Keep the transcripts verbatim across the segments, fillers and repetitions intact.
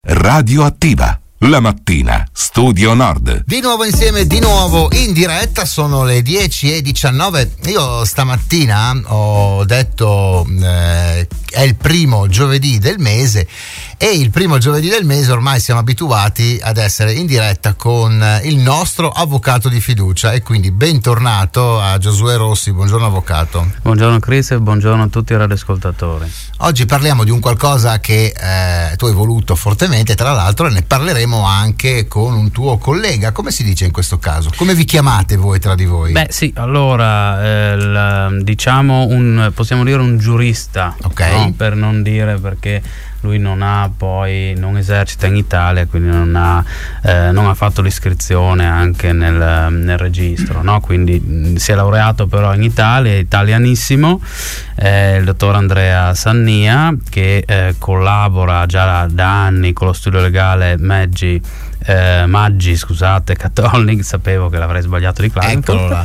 Radioattiva. La mattina, Studio Nord. Di nuovo insieme, di nuovo in diretta, sono le dieci e diciannove. Io stamattina ho detto eh, è il primo giovedì del mese e il primo giovedì del mese ormai siamo abituati ad essere in diretta con il nostro avvocato di fiducia, e quindi bentornato a Giosuè Rossi. Buongiorno avvocato. Buongiorno Chris e buongiorno a tutti i radioascoltatori. Oggi parliamo di un qualcosa che eh, tu hai voluto fortemente, tra l'altro, e ne parleremo anche con un tuo collega. Come si dice in questo caso? Come vi chiamate voi tra di voi? Beh sì, allora eh, il, diciamo un, possiamo dire un giurista, okay. No? Per non dire, perché lui non ha poi non esercita in Italia, quindi non ha, eh, non ha fatto l'iscrizione anche nel, nel registro, no? Quindi mh, si è laureato però in Italia, è italianissimo, eh, il dottor Andrea Sannia, che eh, collabora già da anni con lo studio legale Maggi, eh, Maggi scusate, Cattolic, sapevo che l'avrei sbagliato di classe. Eccolo là.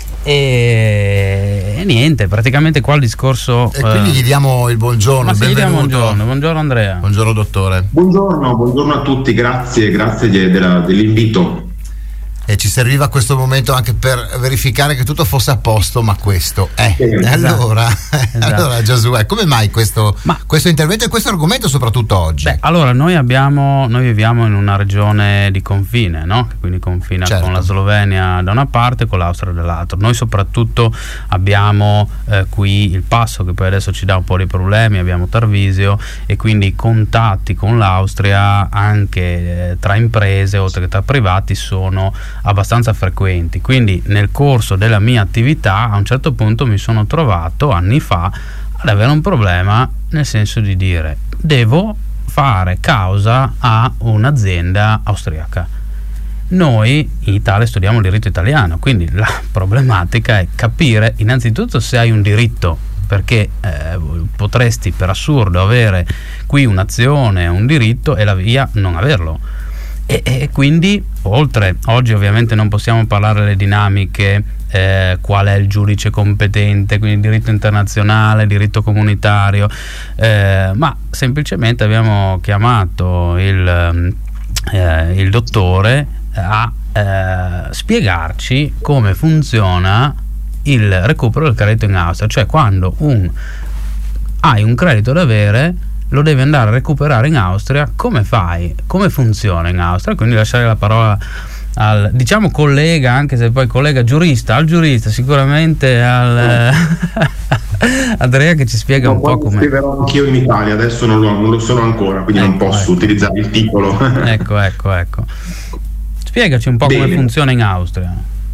E, e niente, praticamente qua il discorso. E quindi gli diamo il buongiorno, il ma benvenuto. Sì, buongiorno, buongiorno Andrea. Buongiorno dottore. Buongiorno, buongiorno a tutti, grazie, grazie della, dell'invito. E ci serviva questo momento anche per verificare che tutto fosse a posto, ma questo è. Sì, e esatto. allora, Esatto. allora Giosuè, come mai questo, Ma, questo intervento e questo argomento soprattutto oggi? Beh, allora noi abbiamo, noi viviamo in una regione di confine, no? Quindi confina Certo. con la Slovenia da una parte e con l'Austria dall'altra. Noi soprattutto abbiamo eh, qui il Passo, che poi adesso ci dà un po' di problemi, abbiamo Tarvisio, e quindi i contatti con l'Austria anche eh, tra imprese oltre che tra privati sono abbastanza frequenti. Quindi nel corso della mia attività a un certo punto mi sono trovato anni fa ad avere un problema, nel senso di dire devo fare causa a un'azienda austriaca. Noi in Italia studiamo il diritto italiano, quindi la problematica è capire innanzitutto se hai un diritto, perché eh, potresti per assurdo avere qui un'azione, un diritto, e la via non averlo. E, e quindi oltre, oggi ovviamente non possiamo parlare delle dinamiche, eh, qual è il giudice competente, quindi diritto internazionale, diritto comunitario, eh, ma semplicemente abbiamo chiamato il, eh, il dottore a eh, spiegarci come funziona il recupero del credito in Austria, cioè quando un, hai un credito da avere, lo devi andare a recuperare in Austria, come fai? Come funziona in Austria? Quindi lasciare la parola al, diciamo, collega, anche se poi collega giurista, al giurista sicuramente, al Andrea, che ci spiega no, un po' come. Scriverò anch'io in Italia, adesso non lo, non lo sono ancora, quindi ecco, non posso ecco. utilizzare il titolo. ecco, ecco, ecco. Spiegaci un po' Bene. come funziona in Austria.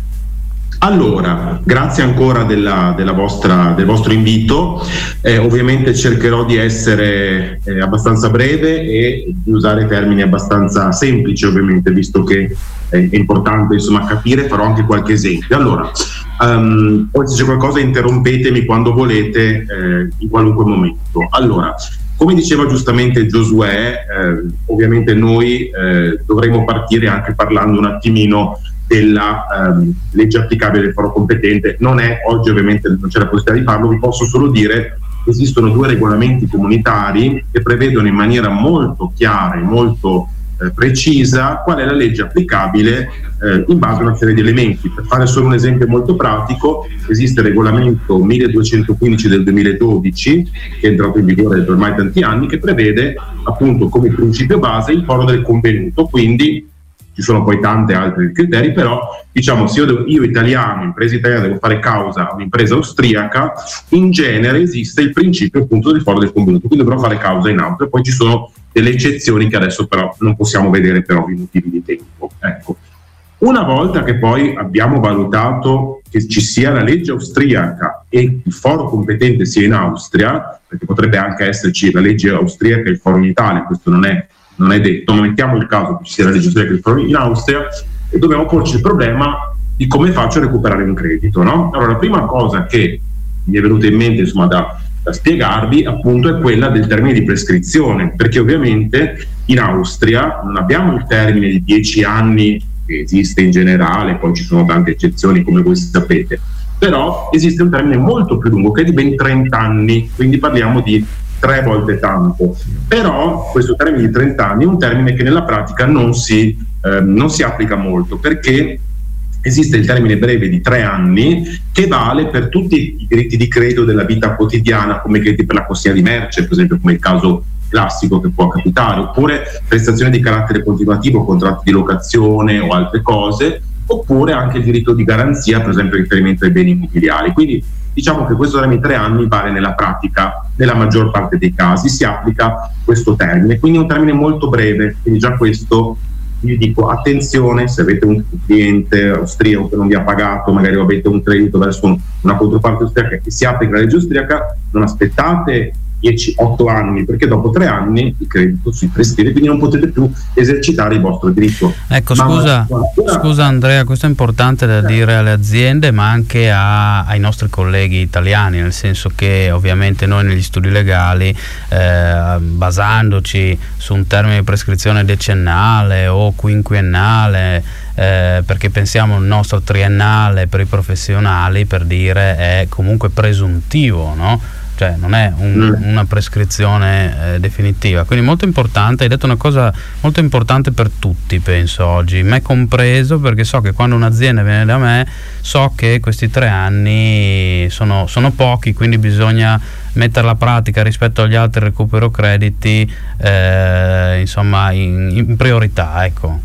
Allora, grazie ancora della, della vostra, del vostro invito, eh, ovviamente cercherò di essere eh, abbastanza breve e di usare termini abbastanza semplici, ovviamente, visto che eh, è importante insomma capire, farò anche qualche esempio. Allora, um, poi se c'è qualcosa interrompetemi quando volete, eh, in qualunque momento. Allora, come diceva giustamente Giosuè, eh, ovviamente noi eh, dovremo partire anche parlando un attimino della um, legge applicabile del foro competente. Non è oggi, ovviamente non c'è la possibilità di farlo, vi posso solo dire che esistono due regolamenti comunitari che prevedono in maniera molto chiara e molto eh, precisa qual è la legge applicabile eh, in base a una serie di elementi. Per fare solo un esempio molto pratico, esiste il regolamento milleduecentoquindici del duemiladodici, che è entrato in vigore da ormai tanti anni, che prevede appunto come principio base il foro del convenuto. Quindi ci sono poi tante altre criteri, però diciamo se io, devo, io italiano, impresa italiana, devo fare causa a un'impresa austriaca, in genere esiste il principio appunto del foro del convenuto, quindi dovrò fare causa in Austria. Poi ci sono delle eccezioni che adesso però non possiamo vedere per ovvi motivi di tempo. Ecco. Una volta che poi abbiamo valutato che ci sia la legge austriaca e il foro competente sia in Austria, perché potrebbe anche esserci la legge austriaca e il foro in Italia, questo non è non è detto, ma mettiamo il caso che ci sia la legge austriaca e il foro in Austria, e dobbiamo porci il problema di come faccio a recuperare un credito, no? Allora, la prima cosa che mi è venuta in mente insomma da, da spiegarvi appunto è quella del termine di prescrizione, perché ovviamente in Austria non abbiamo il termine di dieci anni che esiste in generale, poi ci sono tante eccezioni come voi sapete, però esiste un termine molto più lungo che è di ben trenta anni, quindi parliamo di tre volte tanto. Però questo termine di trenta anni è un termine che nella pratica non si, eh, non si applica molto, perché esiste il termine breve di tre anni che vale per tutti i diritti di credito della vita quotidiana, come crediti per la consegna di merce, per esempio, come il caso classico che può capitare, oppure prestazioni di carattere continuativo, contratti di locazione o altre cose, oppure anche il diritto di garanzia, per esempio il riferimento ai beni immobiliari. Quindi diciamo che questo termine tre anni vale nella pratica, nella maggior parte dei casi si applica questo termine, quindi è un termine molto breve, quindi già questo vi dico attenzione, se avete un cliente austriaco che non vi ha pagato, magari avete un credito verso una controparte austriaca che si applica la legge austriaca, non aspettate dieci otto anni, perché dopo tre anni il credito si prescrive, quindi non potete più esercitare il vostro diritto. Ecco, ma scusa, ma... scusa Andrea, questo è importante da dire alle aziende, ma anche a, ai nostri colleghi italiani, nel senso che ovviamente noi negli studi legali, eh, basandoci su un termine di prescrizione decennale o quinquennale, eh, perché pensiamo il nostro triennale per i professionali, per dire, è comunque presuntivo, no? Cioè non è un, mm. una prescrizione eh, definitiva, quindi molto importante. Hai detto una cosa molto importante per tutti, penso oggi, me compreso, perché so che quando un'azienda viene da me so che questi tre anni sono, sono pochi, quindi bisogna mettere la pratica rispetto agli altri recupero crediti eh, insomma in, in priorità, ecco.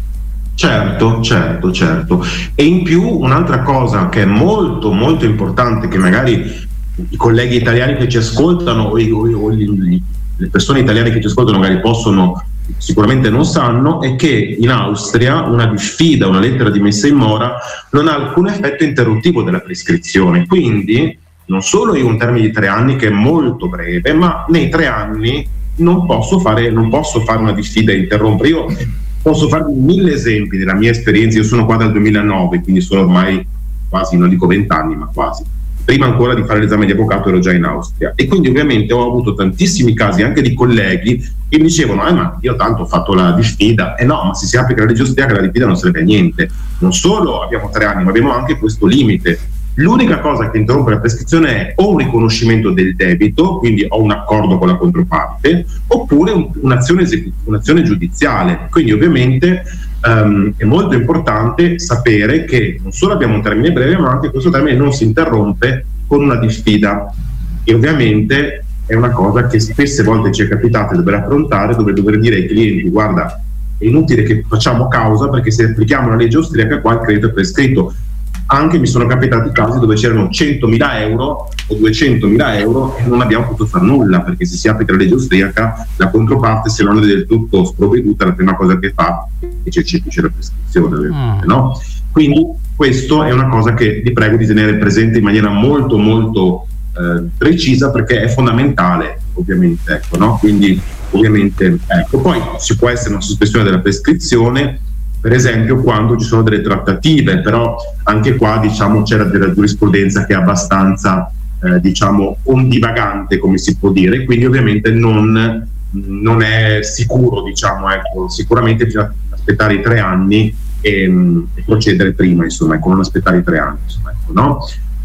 Certo, certo, certo. E in più un'altra cosa che è molto molto importante, che magari i colleghi italiani che ci ascoltano o, i, o i, le persone italiane che ci ascoltano magari possono, sicuramente non sanno, è che in Austria una diffida, una lettera di messa in mora non ha alcun effetto interruttivo della prescrizione, quindi non solo io un termine di tre anni che è molto breve, ma nei tre anni non posso fare, non posso fare una diffida e interrompere. Io posso farvi mille esempi della mia esperienza, io sono qua dal duemilanove, quindi sono ormai quasi, non dico vent'anni, ma quasi. Prima ancora di fare l'esame di avvocato ero già in Austria, e quindi ovviamente ho avuto tantissimi casi anche di colleghi che mi dicevano eh ma io tanto ho fatto la diffida, e eh no, ma se si applica la legge austriaca la diffida non serve a niente. Non solo abbiamo tre anni, ma abbiamo anche questo limite. L'unica cosa che interrompe la prescrizione è o un riconoscimento del debito, quindi ho un accordo con la controparte, oppure un, un'azione, esecu- un'azione giudiziale. Quindi ovviamente um, è molto importante sapere che non solo abbiamo un termine breve, ma anche questo termine non si interrompe con una diffida. E ovviamente è una cosa che spesse volte ci è capitato di dover affrontare, dove dover dire ai clienti: guarda, è inutile che facciamo causa, perché se applichiamo la legge austriaca qua il credito è prescritto. Anche mi sono capitati casi dove c'erano centomila euro o duecentomila euro e non abbiamo potuto fare nulla, perché se si applica la legge austriaca la controparte, se non è del tutto sprovveduta, la prima cosa che fa è che c'è la prescrizione, mm. no? Quindi questo è una cosa che vi prego di tenere presente in maniera molto molto eh, precisa, perché è fondamentale, ovviamente, ecco, no? Quindi ovviamente ecco. Poi ci può essere una sospensione della prescrizione, per esempio quando ci sono delle trattative, però anche qua diciamo c'era della giurisprudenza che è abbastanza eh, diciamo ondivagante, come si può dire, quindi ovviamente non, non è sicuro, diciamo, ecco. Sicuramente bisogna aspettare i tre anni e, e procedere prima, insomma, ecco, non aspettare i tre anni, insomma, ecco, no?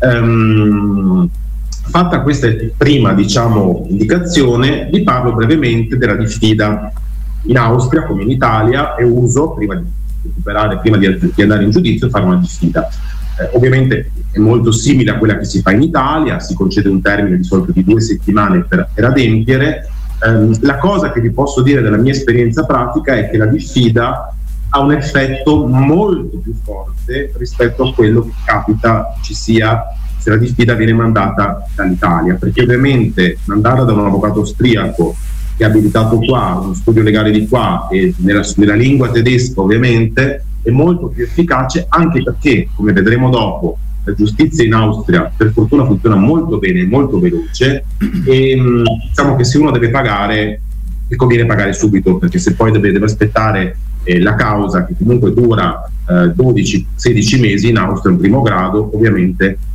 Um, fatta questa prima, diciamo, indicazione, vi parlo brevemente della diffida in Austria come in Italia, e uso, prima di recuperare, prima di, di andare in giudizio, fare una diffida. Eh, ovviamente è molto simile a quella che si fa in Italia, si concede un termine di solito di due settimane per, per adempiere. Eh, la cosa che vi posso dire della mia esperienza pratica è che la diffida ha un effetto molto più forte rispetto a quello che capita ci sia se la diffida viene mandata dall'Italia, perché ovviamente mandata da un avvocato austriaco che è abilitato qua, uno studio legale di qua e nella, nella lingua tedesca, ovviamente è molto più efficace, anche perché, come vedremo dopo, la giustizia in Austria per fortuna funziona molto bene, molto veloce, e mh, diciamo che se uno deve pagare, gli conviene pagare subito, perché se poi deve, deve aspettare eh, la causa, che comunque dura eh, dodici sedici mesi in Austria in primo grado, ovviamente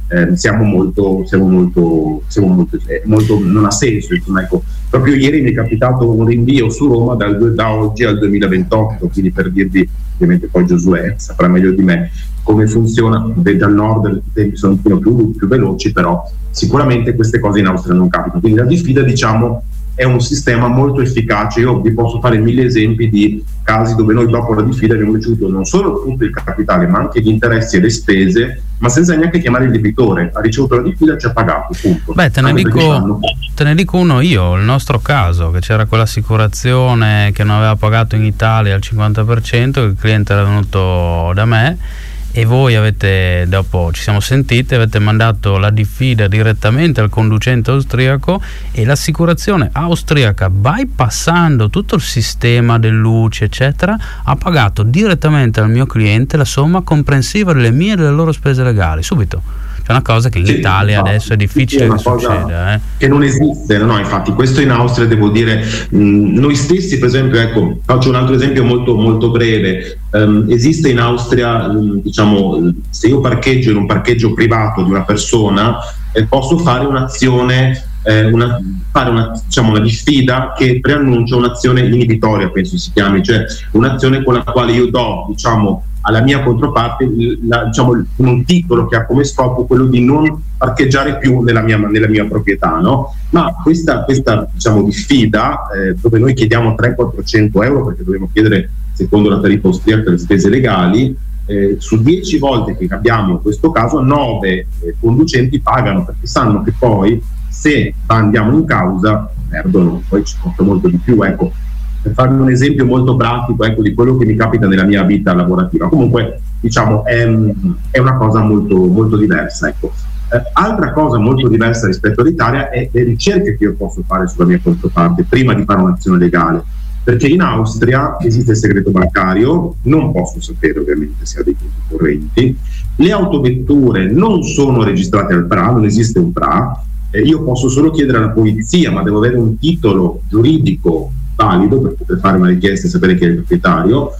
eh, siamo molto siamo molto siamo molto, eh, molto non ha senso, insomma, ecco. Proprio ieri mi è capitato un rinvio su Roma dal, da oggi al duemilaventotto, quindi per dirvi, ovviamente poi Giosuè saprà meglio di me come funziona, dal nord i tempi sono un po' più, più veloci, però sicuramente queste cose in Austria non capitano, quindi la diffida, diciamo, è un sistema molto efficace. Io vi posso fare mille esempi di casi dove noi dopo la diffida abbiamo ricevuto non solo tutto il capitale ma anche gli interessi e le spese, ma senza neanche chiamare il debitore, ha ricevuto la diffida e ci ha pagato, punto. Beh, te ne, dico, te ne dico uno io, il nostro caso, che c'era quell'assicurazione che non aveva pagato in Italia al cinquanta per cento, il cliente era venuto da me e voi avete, dopo ci siamo sentiti, avete mandato la diffida direttamente al conducente austriaco e l'assicurazione austriaca, bypassando tutto il sistema del luce eccetera, ha pagato direttamente al mio cliente la somma comprensiva delle mie e delle loro spese legali, subito. È una cosa che in sì, Italia infatti, adesso è difficile è che succeda, eh. che non esiste, no? Infatti questo in Austria, devo dire, mh, noi stessi, per esempio, ecco, faccio un altro esempio molto molto breve. Um, esiste in Austria, mh, diciamo, se io parcheggio in un parcheggio privato di una persona, eh, posso fare un'azione eh, una, fare una, diciamo, una diffida che preannuncia un'azione inibitoria, penso si chiami, cioè un'azione con la quale io do, diciamo, alla mia controparte la, diciamo, un titolo che ha come scopo quello di non parcheggiare più nella mia, nella mia proprietà, no? Ma questa, questa diciamo, diffida, eh, dove noi chiediamo trecento quattrocento euro, perché dobbiamo chiedere secondo la tariffa austriaca le spese legali, eh, su dieci volte che abbiamo questo caso nove eh, conducenti pagano, perché sanno che poi se andiamo in causa perdono, poi ci costa molto di più, ecco. Per farvi un esempio molto pratico, ecco, di quello che mi capita nella mia vita lavorativa, comunque diciamo è, è una cosa molto, molto diversa, ecco. Eh, altra cosa molto diversa rispetto all'Italia è le ricerche che io posso fare sulla mia controparte prima di fare un'azione legale, perché in Austria esiste il segreto bancario, non posso sapere ovviamente se ha dei conti correnti, le autovetture non sono registrate al P R A, non esiste un P R A, eh, io posso solo chiedere alla polizia, ma devo avere un titolo giuridico valido per poter fare una richiesta e sapere chi è il proprietario.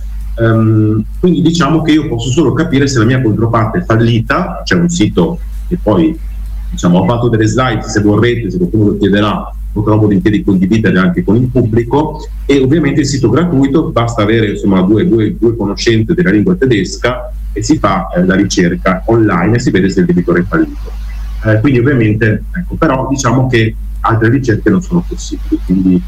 Um, quindi diciamo che io posso solo capire se la mia controparte è fallita. C'è un sito che poi, diciamo, ho fatto delle slide, se vorrete, se qualcuno lo chiederà, potrò volentieri condividere anche con il pubblico, e ovviamente il sito gratuito, basta avere insomma due, due, due conoscenze della lingua tedesca e si fa eh, la ricerca online e si vede se il debitore è fallito. Eh, quindi ovviamente, ecco, però diciamo che altre ricerche non sono possibili, quindi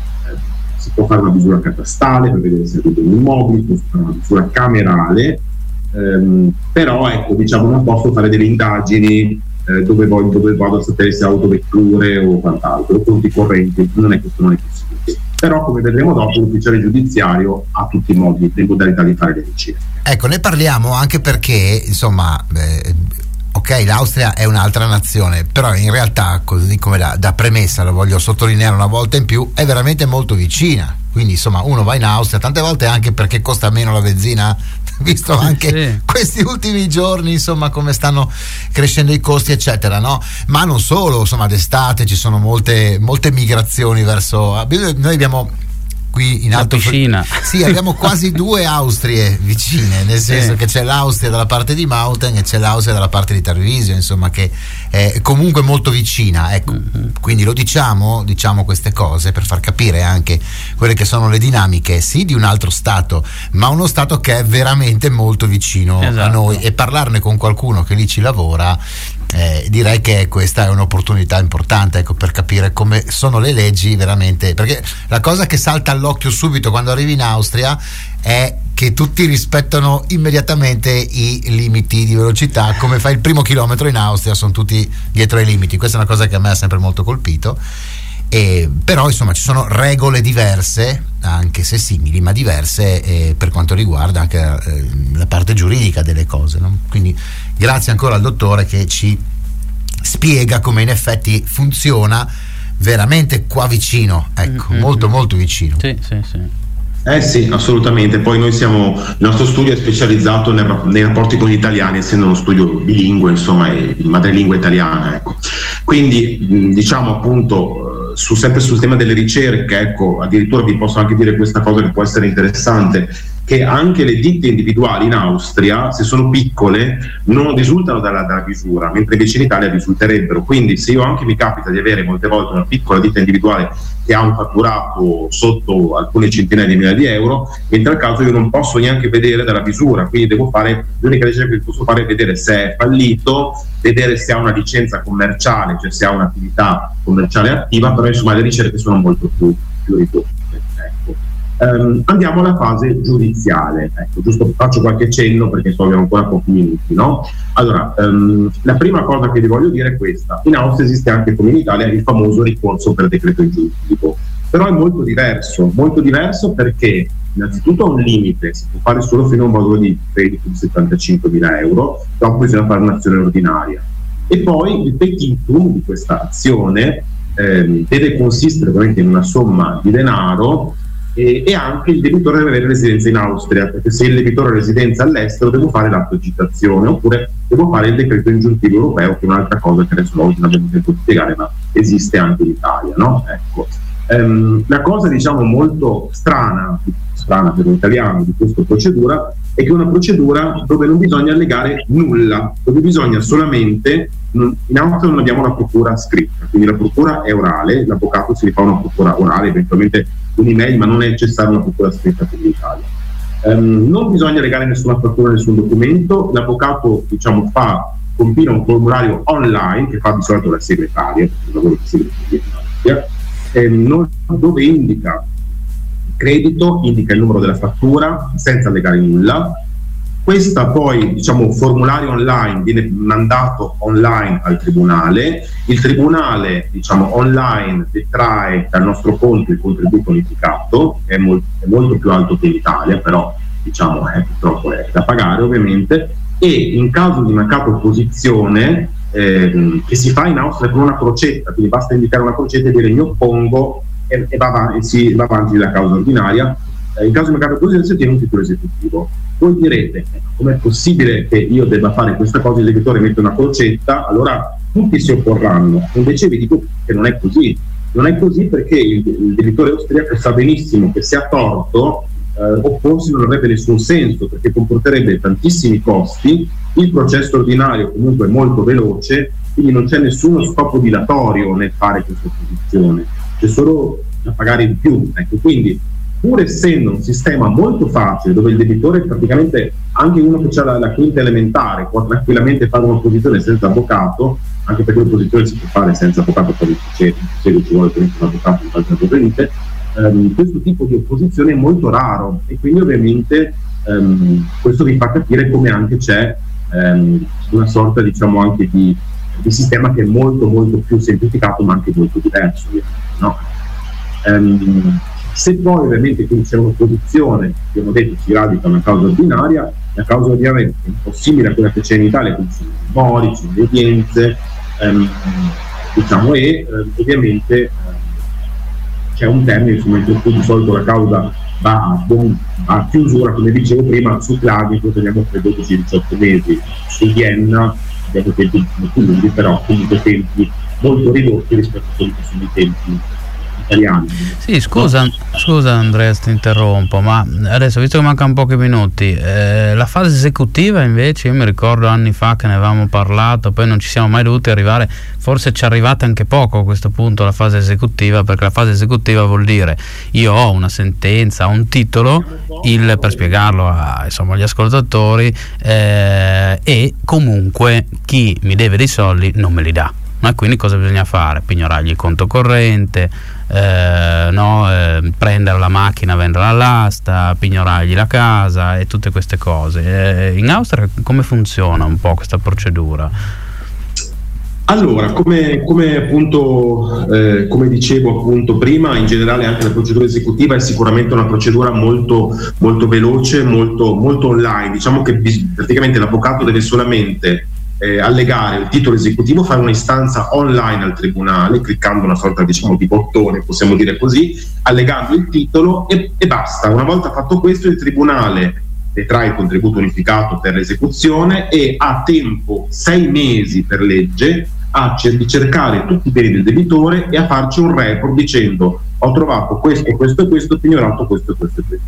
si può fare una misura catastale per vedere se è un immobile, si può fare una misura camerale, ehm, però ecco, diciamo, non posso fare delle indagini eh, dove, voglio, dove vado a sapere se autovetture o quant'altro, o conti correnti, non è questo non è possibile. Però come vedremo dopo l'ufficiale giudiziario ha tutti i modi, le modalità di fare le ricerche. Ecco, ne parliamo anche perché insomma eh, ok, l'Austria è un'altra nazione, però in realtà, così come da, da premessa, lo voglio sottolineare una volta in più, è veramente molto vicina. Quindi insomma uno va in Austria tante volte anche perché costa meno la benzina, visto anche sì. questi ultimi giorni insomma come stanno crescendo i costi eccetera, no? Ma non solo, insomma d'estate ci sono molte molte migrazioni verso, noi abbiamo qui in alto piscina. Sì, abbiamo quasi due Austrie vicine, nel senso sì. che c'è l'Austria dalla parte di Mauten e c'è l'Austria dalla parte di Tarvisio, insomma, che è comunque molto vicina, ecco. Mm-hmm. Quindi lo diciamo, diciamo queste cose per far capire anche quelle che sono le dinamiche sì di un altro stato, ma uno stato che è veramente molto vicino esatto. a noi, e parlarne con qualcuno che lì ci lavora. Eh, direi che questa è un'opportunità importante, ecco, per capire come sono le leggi veramente, perché la cosa che salta all'occhio subito quando arrivi in Austria è che tutti rispettano immediatamente i limiti di velocità, come fai il primo chilometro in Austria sono tutti dietro ai limiti. Questa è una cosa che a me ha sempre molto colpito. E, però insomma ci sono regole diverse, anche se simili ma diverse, eh, per quanto riguarda anche eh, la parte giuridica delle cose, no? Quindi grazie ancora al dottore che ci spiega come in effetti funziona veramente qua vicino, ecco, mm-hmm. molto molto vicino. Sì, sì, sì. Eh sì, assolutamente. Poi noi siamo, il nostro studio è specializzato nei, nei rapporti con gli italiani, essendo uno studio bilingue, insomma, è di madrelingua italiana, ecco. Quindi diciamo appunto su, sempre sul tema delle ricerche, ecco, addirittura vi posso anche dire questa cosa che può essere interessante, che anche le ditte individuali in Austria, se sono piccole, non risultano dalla, dalla chiusura, mentre invece in Italia risulterebbero. Quindi se io anche mi capita di avere molte volte una piccola ditta individuale che ha un fatturato sotto alcune centinaia di migliaia di euro, in tal caso io non posso neanche vedere dalla chiusura, quindi devo fare, l'unica decisione che posso fare è vedere se è fallito, vedere se ha una licenza commerciale, cioè se ha un'attività commerciale attiva, però insomma le ricerche sono molto più, più ridotte. Ecco. Um, andiamo alla fase giudiziale, ecco, giusto faccio qualche cenno perché so abbiamo ancora pochi minuti, no? Allora, um, la prima cosa che vi voglio dire è questa: in Austria esiste anche, come in Italia, il famoso ricorso per decreto ingiuntivo, però è molto diverso, molto diverso perché innanzitutto ha un limite, si può fare solo fino a un valore di credito di settantacinquemila euro, dopo bisogna fare un'azione ordinaria, e poi il petitum di questa azione ehm, deve consistere ovviamente in una somma di denaro. E, e anche il debitore deve avere residenza in Austria, perché se il debitore ha residenza all'estero devo fare l'atto di citazione, oppure devo fare il decreto ingiuntivo europeo, che è un'altra cosa che adesso oggi non abbiamo tempo di spiegare, ma esiste anche in Italia, no? Ecco. Um, la cosa diciamo molto strana, strana per un italiano di questa procedura, è che è una procedura dove non bisogna allegare nulla, dove bisogna solamente, non, in Austria non abbiamo una procura scritta, quindi la procura è orale, l'avvocato si rifà una procura orale, eventualmente un'email, ma non è necessaria una procura scritta come in Italia. Um, non bisogna legare nessuna fattura, nessun documento, l'avvocato diciamo fa, compila un formulario online che fa di solito la segretaria, il lavoro di segreteria, ehm, dove indica il credito, indica il numero della fattura senza allegare nulla. Questa poi, diciamo, formulario online viene mandato online al tribunale, il tribunale, diciamo, online detrae dal nostro conto il contributo unificato, che è, mol- è molto più alto che in Italia, però diciamo è purtroppo è da pagare ovviamente, e in caso di mancata opposizione ehm, che si fa in Austria con una crocetta, quindi basta indicare una crocetta e dire mi oppongo e, e, va, avanti, e si va avanti la causa ordinaria. Eh, in caso di mancata opposizione si ottiene un titolo esecutivo. Voi direte, com'è possibile che io debba fare questa cosa, il debitore mette una crocetta, allora tutti si opporranno. Invece vi dico che non è così, non è così perché il, il debitore austriaco sa benissimo che se ha torto eh, opporsi non avrebbe nessun senso, perché comporterebbe tantissimi costi, il processo ordinario comunque è molto veloce, quindi non c'è nessuno scopo dilatorio nel fare questa opposizione, c'è solo da pagare di più. Ecco, quindi pur essendo un sistema molto facile dove il debitore praticamente, anche uno che ha la, la quinta elementare, può tranquillamente fare un'opposizione senza avvocato, anche perché l'opposizione si può fare senza avvocato, poi se ci vuole per un avvocato in altre provenite, um, questo tipo di opposizione è molto raro e quindi ovviamente um, questo vi fa capire come anche c'è um, una sorta diciamo anche di, di sistema che è molto molto più semplificato ma anche molto diverso, no? Um, Se poi ovviamente qui c'è un'opposizione, abbiamo detto si radica una causa ordinaria, la causa ordinaria è un po' simile a quella che c'è in Italia, quindi ci sono i mori, ci sono le udienze, ehm, diciamo, e eh, ovviamente eh, c'è un termine insomma, in cui di solito la causa va a, bon, a chiusura, come dicevo prima, su Clavico teniamo tra dodici e diciotto mesi, su Vienna abbiamo tempi più lunghi, però comunque tempi molto ridotti rispetto a quelli che sono i tempi italiani. Sì, scusa, scusa Andrea, ti interrompo, ma adesso visto che mancano pochi minuti, eh, la fase esecutiva invece, io mi ricordo anni fa che ne avevamo parlato, poi non ci siamo mai dovuti arrivare, forse ci arrivate anche poco a questo punto la fase esecutiva, perché la fase esecutiva vuol dire io ho una sentenza, un titolo, il, per spiegarlo a, insomma, agli ascoltatori, eh, e comunque chi mi deve dei soldi non me li dà. Ma quindi cosa bisogna fare? Pignorargli il conto corrente, eh, no, eh, prendere la macchina, venderla all'asta, pignorargli la casa e tutte queste cose. Eh, in Austria come funziona un po' questa procedura? Allora, come, come appunto eh, come dicevo appunto prima, in generale anche la procedura esecutiva è sicuramente una procedura molto molto veloce, molto, molto online. Diciamo che bis- praticamente l'avvocato deve solamente Eh, allegare il titolo esecutivo, fare un'istanza online al tribunale, cliccando una sorta diciamo di bottone, possiamo dire così, allegando il titolo e, e basta. Una volta fatto questo il tribunale detrae il contributo unificato per l'esecuzione e ha tempo sei mesi per legge a cer- di cercare tutti i beni del debitore e a farci un report dicendo ho trovato questo, questo e questo, pignorato questo e questo e questo.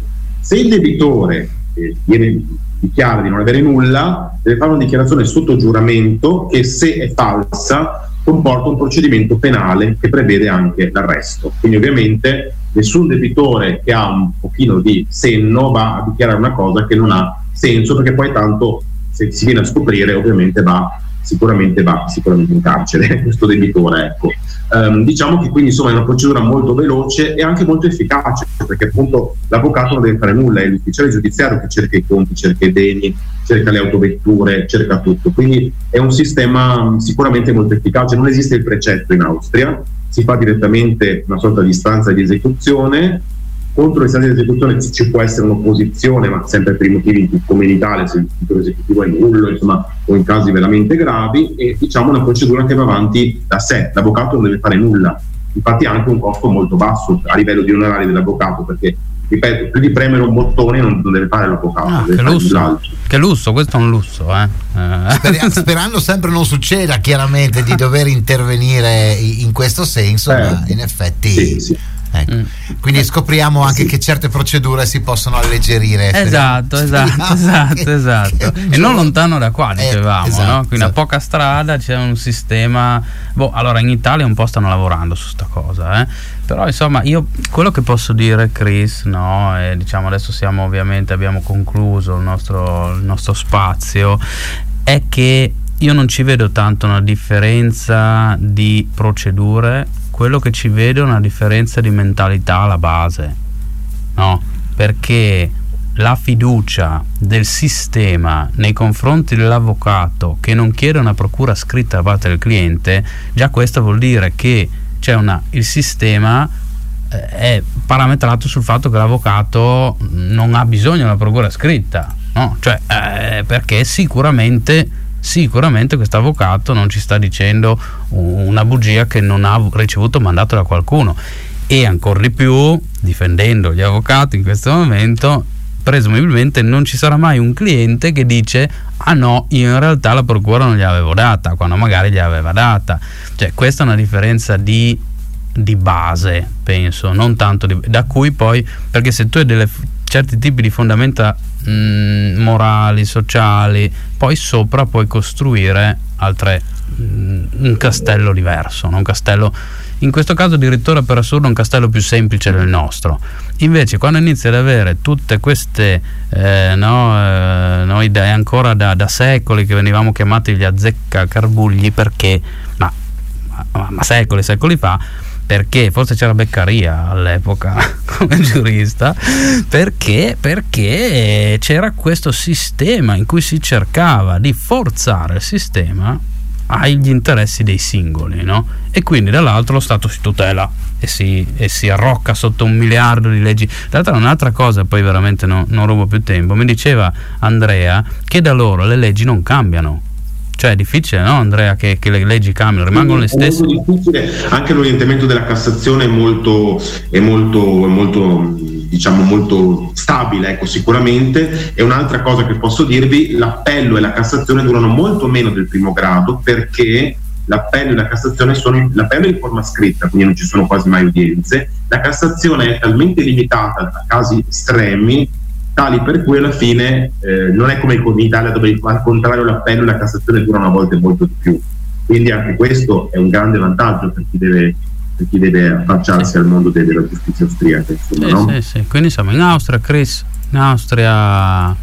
Se il debitore eh, viene, dichiara di non avere nulla, deve fare una dichiarazione sotto giuramento che, se è falsa, comporta un procedimento penale che prevede anche l'arresto. Quindi ovviamente nessun debitore che ha un pochino di senno va a dichiarare una cosa che non ha senso, perché poi tanto, se si viene a scoprire, ovviamente va sicuramente va sicuramente in carcere questo debitore, ecco. Um, diciamo che quindi insomma è una procedura molto veloce e anche molto efficace, perché appunto l'avvocato non deve fare nulla, è l'ufficiale giudiziario che cerca i conti, cerca i beni, cerca le autovetture, cerca tutto. Quindi è un sistema sicuramente molto efficace. Non esiste il precetto in Austria, si fa direttamente una sorta di istanza di esecuzione. Contro l'istanza di esecuzione ci può essere un'opposizione, ma sempre per i motivi come in Italia, se il titolo esecutivo è nullo, insomma, o in casi veramente gravi, e diciamo una procedura che va avanti da sé. L'avvocato non deve fare nulla, infatti ha anche un costo molto basso a livello di onorari dell'avvocato, perché ripeto, più di premere un bottone non, non deve fare l'avvocato, ah, deve che, fare lusso, che lusso, questo è un lusso, eh? eh. Speriamo, sperando sempre non succeda chiaramente di dover intervenire in questo senso, eh, ma in effetti sì, sì. Ecco. Mm. Quindi scopriamo anche sì. che certe procedure si possono alleggerire. Esatto, esatto, esatto, che, esatto. Che e non lontano da qua, dicevamo, eh, esatto, no? Quindi esatto. a poca strada c'è un sistema. Boh, allora in Italia un po' stanno lavorando su sta cosa, eh? Però insomma io quello che posso dire, Chris, no? E diciamo adesso siamo ovviamente abbiamo concluso il nostro, il nostro spazio, è che io non ci vedo tanto una differenza di procedure. Quello che ci vedo è una differenza di mentalità alla base, no? Perché la fiducia del sistema nei confronti dell'avvocato che non chiede una procura scritta da parte del cliente, già questo vuol dire che c'è una, il sistema eh, è parametrato sul fatto che l'avvocato non ha bisogno di una procura scritta, no? Cioè, eh, perché sicuramente sicuramente questo avvocato non ci sta dicendo una bugia che non ha ricevuto mandato da qualcuno, e ancora di più, difendendo gli avvocati in questo momento, presumibilmente non ci sarà mai un cliente che dice ah no, io in realtà la procura non gliel'avevo data, quando magari gliel'aveva data. Cioè questa è una differenza di, di base, penso, non tanto di, da cui poi, perché se tu hai delle certi tipi di fondamenta mh, morali, sociali, poi sopra puoi costruire altre mh, un castello diverso, no? Un castello, in questo caso addirittura per assurdo un castello più semplice del nostro. Invece quando inizi ad avere tutte queste eh, no, eh, noi da, ancora da, da secoli che venivamo chiamati gli azzeccagarbugli, perché ma, ma, ma secoli secoli fa, perché forse c'era Beccaria all'epoca come giurista, perché perché c'era questo sistema in cui si cercava di forzare il sistema agli interessi dei singoli, no? E quindi dall'altro lo Stato si tutela e si, e si arrocca sotto un miliardo di leggi. D'altra un'altra cosa, poi veramente no, non rubo più tempo, mi diceva Andrea che da loro le leggi non cambiano. Cioè è difficile, no Andrea, che, che le leggi cambiano, rimangono le stesse? È molto difficile, anche l'orientamento della Cassazione è molto, è molto, è molto diciamo molto stabile, ecco, sicuramente. E un'altra cosa che posso dirvi, l'appello e la Cassazione durano molto meno del primo grado, perché l'appello e la Cassazione sono in, l'appello è in forma scritta, quindi non ci sono quasi mai udienze. La Cassazione è talmente limitata a casi estremi, tali per cui alla fine eh, non è come in Italia, dove al contrario l'appello e la Cassazione durano a volte molto di più. Quindi anche questo è un grande vantaggio per chi deve, per chi deve affacciarsi sì. al mondo de- della giustizia austriaca, insomma, sì, no? sì, sì. Quindi insomma in Austria, Chris, in Austria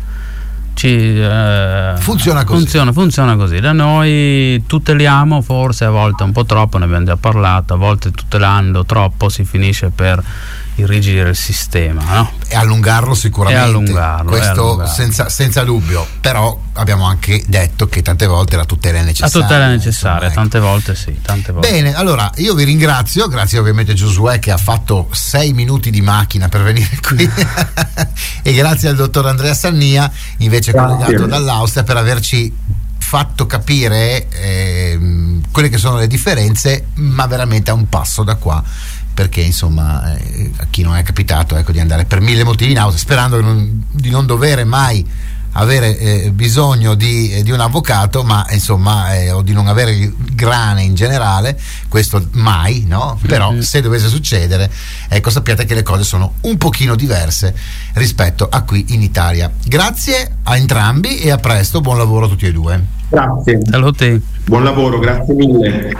ci, eh, funziona così. Funziona, funziona così. Da noi tuteliamo forse a volte un po' troppo, ne abbiamo già parlato, a volte tutelando troppo si finisce per irrigidire il sistema, no? E allungarlo sicuramente, e allungarlo, questo e allungarlo. Senza, senza dubbio. Però abbiamo anche detto che tante volte la tutela è necessaria. La tutela è necessaria, insomma, tante ecco. volte sì, tante volte. Bene, allora io vi ringrazio, grazie ovviamente a Giosuè che ha fatto sei minuti di macchina per venire qui e grazie al dottor Andrea Sannia, invece grazie. collegato dall'Austria, per averci fatto capire eh, quelle che sono le differenze, ma veramente a un passo da qua, perché insomma eh, a chi non è capitato, ecco, di andare per mille motivi in Austria, sperando di non, di non dovere mai avere eh, bisogno di, eh, di un avvocato, ma insomma eh, o di non avere grane in generale, questo mai, no? Però mm-hmm. se dovesse succedere, ecco, sappiate che le cose sono un pochino diverse rispetto a qui in Italia. Grazie a entrambi e a presto, buon lavoro a tutti e due. Grazie. Salute. Buon lavoro, grazie mille.